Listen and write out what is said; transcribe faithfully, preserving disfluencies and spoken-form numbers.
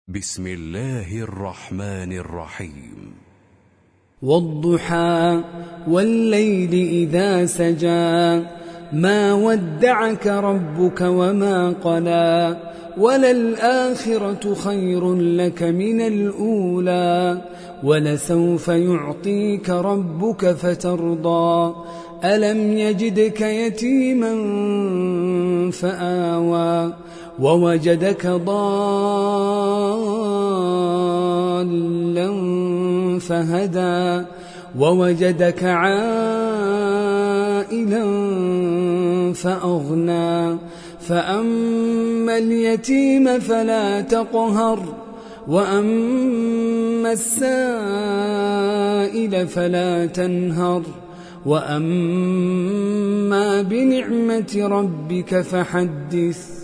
بسم الله الرحمن الرحيم. والضحى والليل إذا سجى ما ودعك ربك وما قلى وللآخرة خير لك من الأولى ولسوف يعطيك ربك فترضى ألم يجدك يتيما فآوى ووجدك ضالا فهدى ووجدك عائلا فأغنى فأما اليتيم فلا تقهر وأما السائل فلا تنهر وأما بنعمة ربك فحدث.